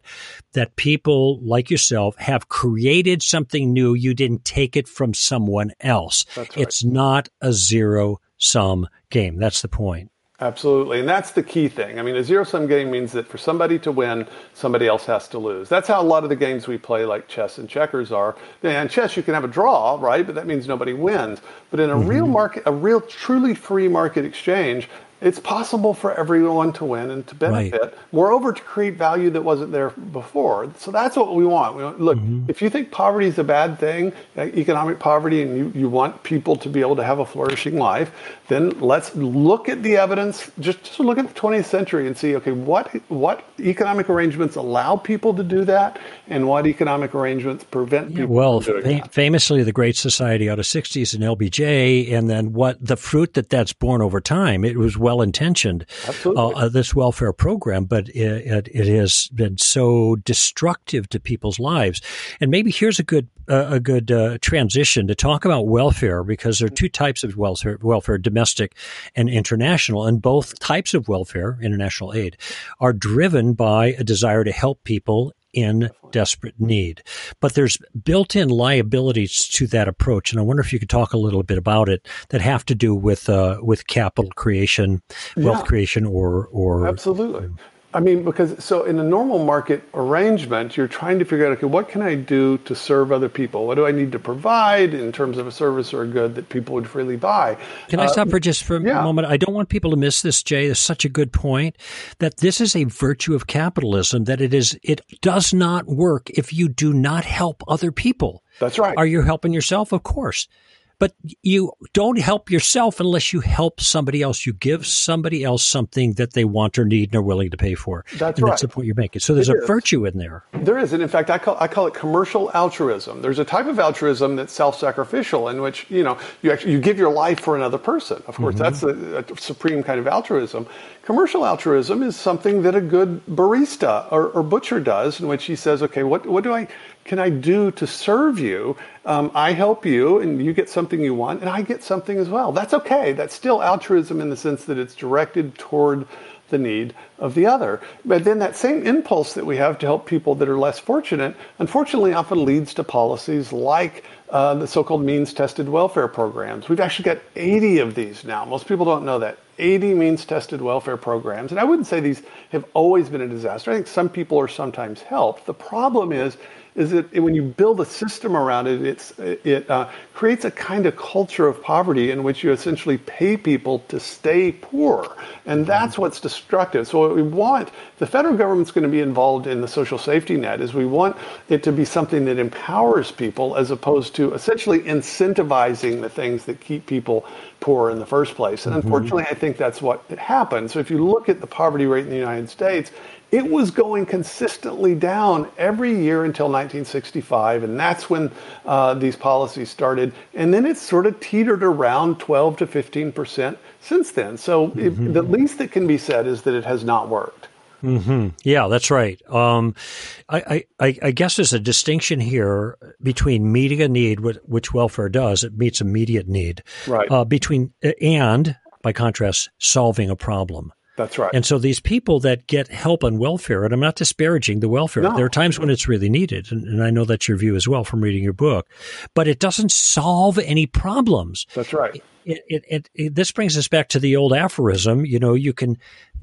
people like yourself have created something new. You didn't take it from someone else. That's right. It's not a zero-sum game. That's the point. Absolutely. And that's the key thing. I mean, a zero-sum game means that for somebody to win, somebody else has to lose. That's how a lot of the games we play, like chess and checkers, are. In chess, you can have a draw, right? But that means nobody wins. But in a real market, a real truly free market exchange, it's possible for everyone to win and to benefit. Right. Moreover, to create value that wasn't there before. So that's what we want. Look, if you think poverty is a bad thing, economic poverty, and you want people to be able to have a flourishing life, then let's look at the evidence. Just look at the 20th century and see, okay, what economic arrangements allow people to do that, and what economic arrangements prevent people from doing that. Famously, the Great Society out of 60s and LBJ, and then what the fruit that's borne over time. It was well-intentioned, this welfare program, but it has been so destructive to people's lives. And maybe here's a good transition to talk about welfare, because there are two types of welfare, domestic and international, and both types of welfare, international aid, are driven by a desire to help people in desperate need. But there's built-in liabilities to that approach, and I wonder if you could talk a little bit about it that have to do with capital creation, wealth creation, or absolutely. I mean, because in a normal market arrangement, you're trying to figure out, okay, what can I do to serve other people? What do I need to provide in terms of a service or a good that people would freely buy? Can I stop for just a moment? I don't want people to miss this, Jay. It's such a good point that this is a virtue of capitalism, that it does not work if you do not help other people. That's right. Are you helping yourself? Of course. But you don't help yourself unless you help somebody else. You give somebody else something that they want or need and are willing to pay for. That's right. That's the point you're making. So there's a virtue in there. There is. And in fact, I call it commercial altruism. There's a type of altruism that's self-sacrificial, in which, you give your life for another person. Of course, that's a supreme kind of altruism. Commercial altruism is something that a good barista or butcher does, in which he says, okay, what can I do to serve you? I help you, and you get something you want, and I get something as well. That's okay. That's still altruism in the sense that it's directed toward the need of the other. But then that same impulse that we have to help people that are less fortunate, unfortunately, often leads to policies like the so-called means-tested welfare programs. We've actually got 80 of these now. Most people don't know that. 80 means-tested welfare programs. And I wouldn't say these have always been a disaster. I think some people are sometimes helped. The problem is that when you build a system around it, it creates a kind of culture of poverty in which you essentially pay people to stay poor. And that's what's destructive. So what we want, the federal government's going to be involved in the social safety net, is we want it to be something that empowers people as opposed to essentially incentivizing the things that keep people poor in the first place. And unfortunately, I think that's what happened. So if you look at the poverty rate in the United States, it was going consistently down every year until 1965, and that's when these policies started. And then it's sort of teetered around 12 to 15% since then. So the least that can be said is that it has not worked. Yeah, that's right. I guess there's a distinction here between meeting a need, which welfare does. It meets immediate need. Right. And, by contrast, solving a problem. That's right. And so these people that get help on welfare, and I'm not disparaging the welfare. No. There are times when it's really needed, and I know that's your view as well from reading your book, but it doesn't solve any problems. That's right. This brings us back to the old aphorism, you can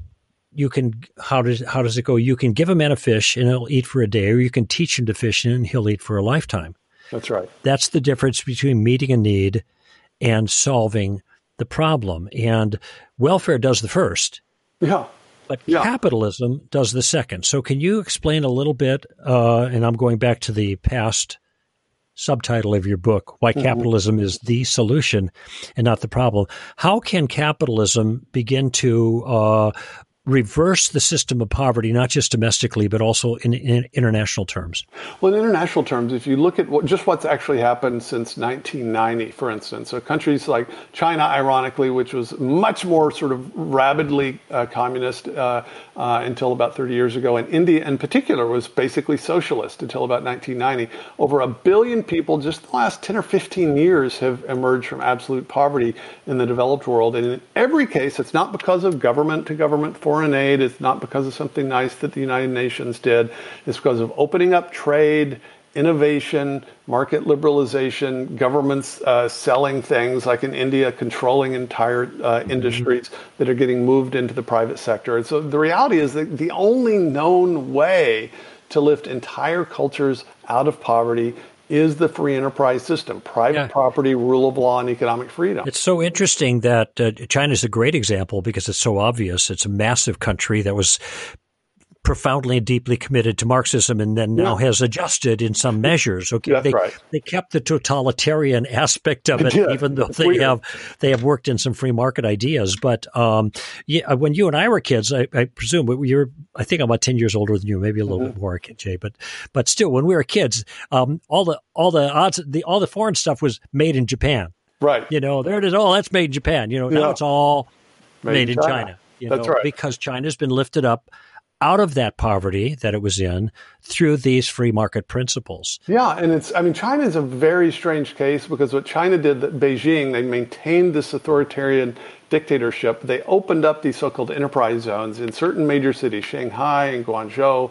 how does it go? You can give a man a fish and he'll eat for a day, or you can teach him to fish and he'll eat for a lifetime. That's right. That's the difference between meeting a need and solving the problem. And welfare does the first. Yeah. But capitalism does the second. So can you explain a little bit, and I'm going back to the past subtitle of your book, why capitalism is the solution and not the problem. How can capitalism begin to reverse the system of poverty, not just domestically, but also in international terms? Well, in international terms, if you look at what's actually happened since 1990, for instance, so countries like China, ironically, which was much more sort of rabidly communist until about 30 years ago, and India in particular was basically socialist until about 1990. Over 1 billion people just the last 10 or 15 years have emerged from absolute poverty in the developed world. And in every case, it's not because of government-to-government foreign aid. It's not because of something nice that the United Nations did. It's because of opening up trade, innovation, market liberalization, governments selling things, like in India, controlling entire industries that are getting moved into the private sector. And so the reality is that the only known way to lift entire cultures out of poverty is the free enterprise system, private property, rule of law, and economic freedom. It's so interesting that China is a great example because it's so obvious. It's a massive country that was profoundly and deeply committed to Marxism and then now has adjusted in some measures. Okay, That's right. They kept the totalitarian aspect of it, even though they have worked in some free market ideas. But when you and I were kids, I presume I think I'm about 10 years older than you, maybe a little bit more, Jay. But still, when we were kids, all the foreign stuff was made in Japan. Right. There it is. Oh, that's made in Japan. Now it's all made in China. That's right. Because China's been lifted up out of that poverty that it was in through these free market principles. Yeah, and China is a very strange case because what China did, that Beijing, they maintained this authoritarian dictatorship. They opened up these so-called enterprise zones in certain major cities, Shanghai and Guangzhou,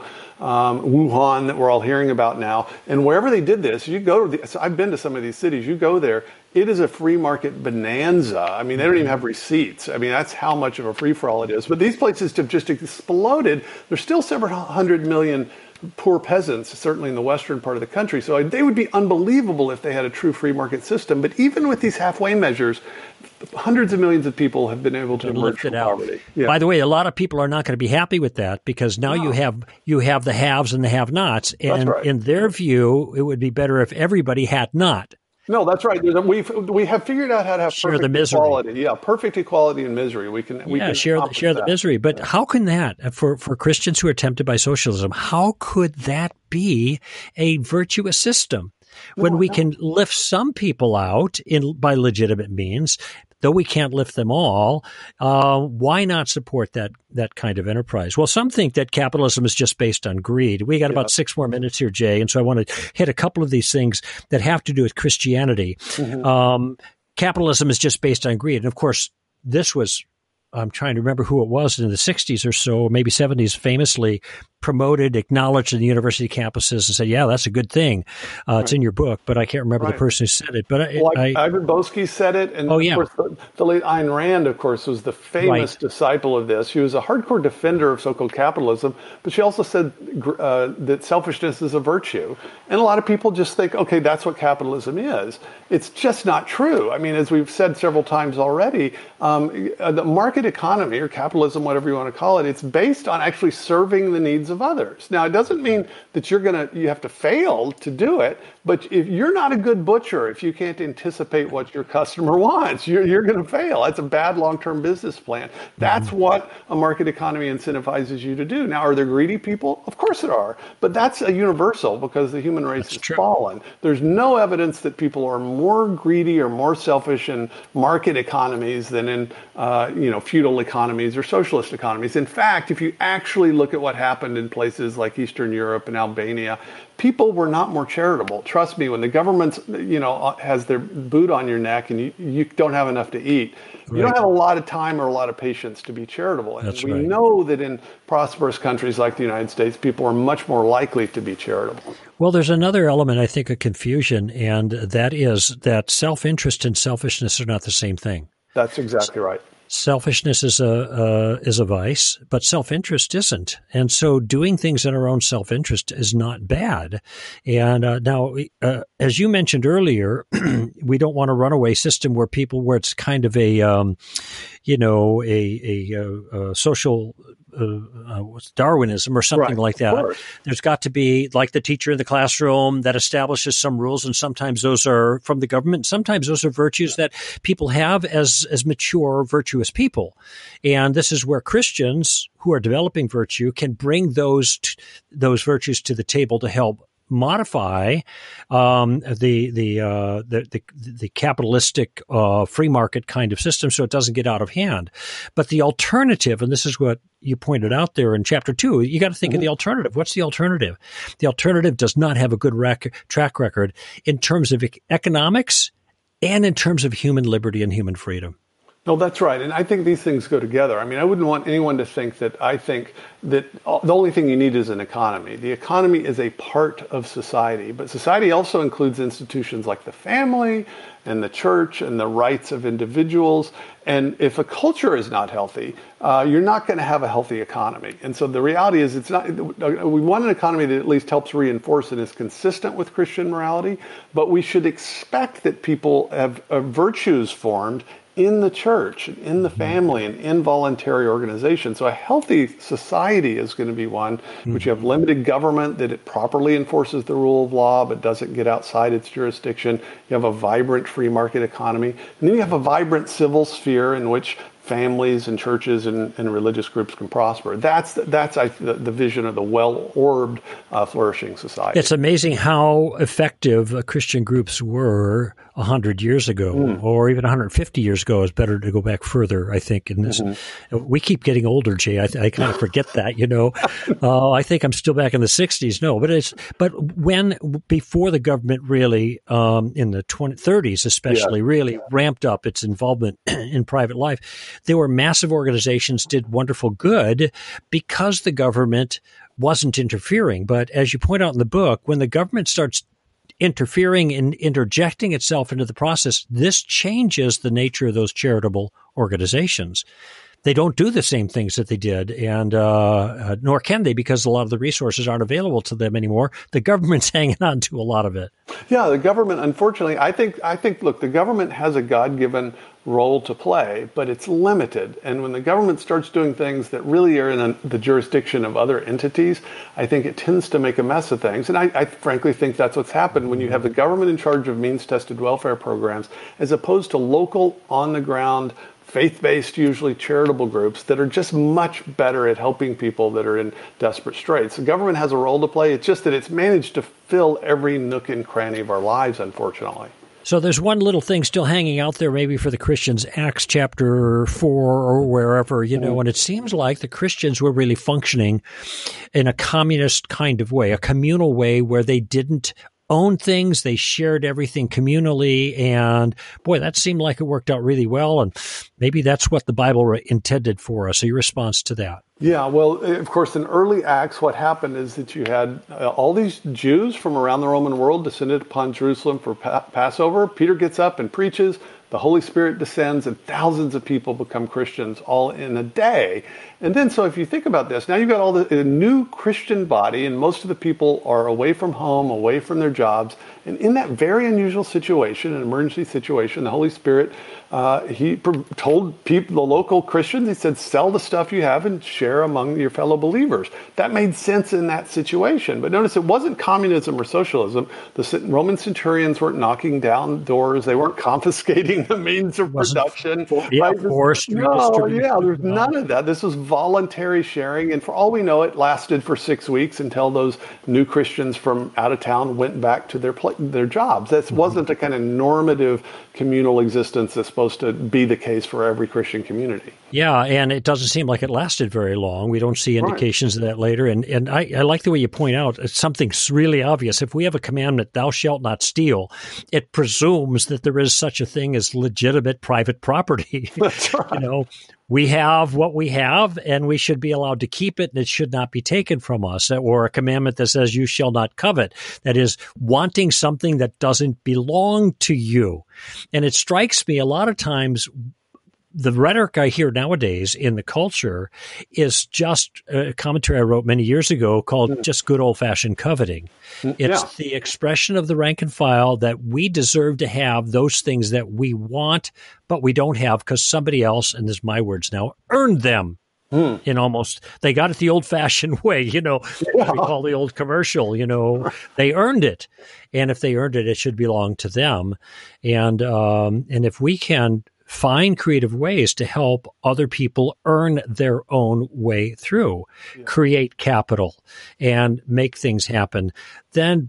Wuhan, that we're all hearing about now. And wherever they did this, you go to so I've been to some of these cities, you go there, it is a free market bonanza. They don't even have receipts. That's how much of a free-for-all it is. But these places have just exploded. There's still several 100 million poor peasants, certainly in the western part of the country. So they would be unbelievable if they had a true free market system. But even with these halfway measures, hundreds of millions of people have been able to emerge from poverty. Yeah. By the way, a lot of people are not going to be happy with that because now you have the haves and the have-nots. And in their view, it would be better if everybody had not. No, that's right. We have figured out how to have perfect equality. Yeah, perfect equality and misery. We can share the misery. But how can that, for Christians who are tempted by socialism, how could that be a virtuous system when we can lift some people out by legitimate means? Though we can't lift them all, why not support that kind of enterprise? Well, some think that capitalism is just based on greed. We got about 6 more minutes here, Jay, and so I want to hit a couple of these things that have to do with Christianity. Capitalism is just based on greed. And, of course, this was – I'm trying to remember who it was in the 60s or so, or maybe 70s, famously promoted, acknowledged in the university campuses and said, yeah, that's a good thing. It's in your book, but I can't remember the person who said it. But Ivan Boesky said it. And of course, the late Ayn Rand, of course, was the famous disciple of this. She was a hardcore defender of so-called capitalism, but she also said that selfishness is a virtue. And a lot of people just think, okay, that's what capitalism is. It's just not true. I mean, as we've said several times already, the market economy, or capitalism, whatever you want to call it, it's based on actually serving the needs of others. Now, it doesn't mean that you have to fail to do it, but if you're not a good butcher, if you can't anticipate what your customer wants, you're going to fail. That's a bad long-term business plan. That's what a market economy incentivizes you to do. Now, are there greedy people? Of course there are, but that's a universal because the human race has fallen. There's no evidence that people are more greedy or more selfish in market economies than in feudal economies or socialist economies. In fact, if you actually look at what happened in places like Eastern Europe and Albania, people were not more charitable. Trust me, when the government, has their boot on your neck and you don't have enough to eat, you don't have a lot of time or a lot of patience to be charitable. And we know that in prosperous countries like the United States, people are much more likely to be charitable. Well, there's another element, I think, of confusion, and that is that self-interest and selfishness are not the same thing. That's exactly right. Selfishness is a vice, but self-interest isn't. And so doing things in our own self-interest is not bad. And now, as you mentioned earlier, we don't want a runaway system where it's kind of a social Darwinism or something like that. There's got to be like the teacher in the classroom that establishes some rules, and sometimes those are from the government. Sometimes those are virtues that people have as mature, virtuous people. And this is where Christians who are developing virtue can bring those virtues to the table to help modify the capitalistic free market kind of system so it doesn't get out of hand. But the alternative, and this is what you pointed out there in chapter 2, you got to think of the alternative. What's the alternative? The alternative does not have a good track record in terms of economics and in terms of human liberty and human freedom. No, that's right. And I think these things go together. I mean, I wouldn't want anyone to think that I think that the only thing you need is an economy. The economy is a part of society, but society also includes institutions like the family and the church and the rights of individuals. And if a culture is not healthy, you're not going to have a healthy economy. And so the reality is we want an economy that at least helps reinforce and is consistent with Christian morality, but we should expect that people have virtues formed in the church, in the family, and in voluntary organizations. So a healthy society is going to be one which you have limited government, that it properly enforces the rule of law but doesn't get outside its jurisdiction. You have a vibrant free market economy. And then you have a vibrant civil sphere in which families and churches and religious groups can prosper. That's the vision of the well-orbed, flourishing society. It's amazing how effective Christian groups were 100 years ago, or even 150 years ago. It's better to go back further, I think. In this, we keep getting older, Jay. I kind of forget that, I think I'm still back in the 60s. No, but when before the government really, in the 30s especially, really ramped up its involvement in private life, there were massive organizations did wonderful good because the government wasn't interfering. But as you point out in the book, when the government starts interfering and interjecting itself into the process, this changes the nature of those charitable organizations. They don't do the same things that they did, and nor can they, because a lot of the resources aren't available to them anymore. The government's hanging on to a lot of it. Yeah, the government, unfortunately, I think, look, the government has a God-given role to play, but it's limited. And when the government starts doing things that really are in the jurisdiction of other entities, I think it tends to make a mess of things. And I frankly think that's what's happened when you have the government in charge of means-tested welfare programs, as opposed to local, on-the-ground, faith-based, usually charitable groups that are just much better at helping people that are in desperate straits. The government has a role to play. It's just that it's managed to fill every nook and cranny of our lives, unfortunately. So there's one little thing still hanging out there maybe for the Christians, Acts chapter 4 or wherever, and it seems like the Christians were really functioning in a communist kind of way, a communal way where they didn't owned things. They shared everything communally. And boy, that seemed like it worked out really well. And maybe that's what the Bible intended for us. So your response to that? Yeah, well, of course, in early Acts, what happened is that you had all these Jews from around the Roman world descended upon Jerusalem for Passover. Peter gets up and preaches. The Holy Spirit descends and thousands of people become Christians all in a day. And then, so if you think about this, now you've got all the new Christian body, and most of the people are away from home, away from their jobs. And in that very unusual situation, an emergency situation, the Holy Spirit, he told people, the local Christians, he said, sell the stuff you have and share among your fellow believers. That made sense in that situation. But notice it wasn't communism or socialism. The Roman centurions weren't knocking down doors. They weren't confiscating the means of production. Forced redistribution. Yeah, there's none of that. This was voluntary sharing. And for all we know, it lasted for 6 weeks until those new Christians from out of town went back to their jobs. That wasn't a kind of normative communal existence that's supposed to be the case for every Christian community. Yeah, and it doesn't seem like it lasted very long. We don't see indications of that later. And I like the way you point out something's really obvious. If we have a commandment, thou shalt not steal, it presumes that there is such a thing as legitimate private property. That's right. We have what we have, and we should be allowed to keep it, and it should not be taken from us. Or a commandment that says you shall not covet. That is, wanting something that doesn't belong to you. And it strikes me a lot of times, the rhetoric I hear nowadays in the culture is just a commentary I wrote many years ago called just good old-fashioned coveting. It's the expression of the rank and file that we deserve to have those things that we want, but we don't have because somebody else, and this is my words now, earned them. In almost, they got it the old-fashioned way, we call the old commercial, they earned it. And if they earned it, it should belong to them. And if we can find creative ways to help other people earn their own way through, create capital, and make things happen, then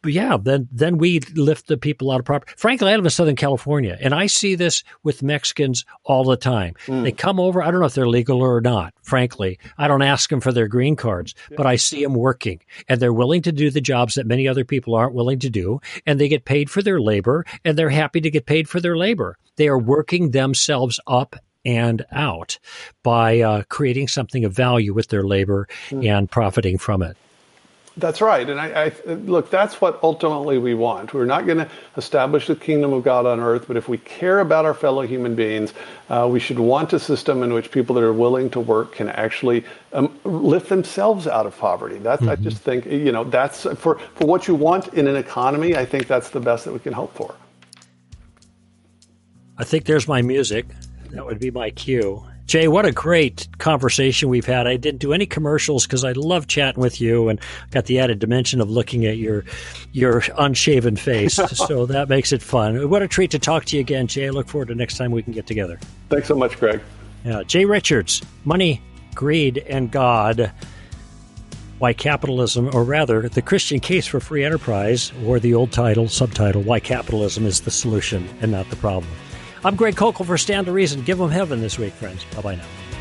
we lift the people out of property. Frankly, I live in Southern California, and I see this with Mexicans all the time. They come over. I don't know if they're legal or not, frankly. I don't ask them for their green cards, but I see them working, and they're willing to do the jobs that many other people aren't willing to do, and they get paid for their labor, and they're happy to get paid for their labor. They are working themselves up and out by creating something of value with their labor and profiting from it. That's right. And I look, that's what ultimately we want. We're not going to establish the kingdom of God on earth, but if we care about our fellow human beings, we should want a system in which people that are willing to work can actually lift themselves out of poverty. That's, I just think, that's for what you want in an economy. I think that's the best that we can hope for. I think there's my music. That would be my cue. Jay, what a great conversation we've had. I didn't do any commercials because I love chatting with you and got the added dimension of looking at your unshaven face. So that makes it fun. What a treat to talk to you again, Jay. I look forward to next time we can get together. Thanks so much, Greg. Yeah, Jay Richards, Money, Greed, and God. Why Capitalism, or rather, the Christian Case for Free Enterprise, or the old subtitle, Why Capitalism is the Solution and Not the Problem. I'm Greg Koukl for Stand to Reason. Give them heaven this week, friends. Bye-bye now.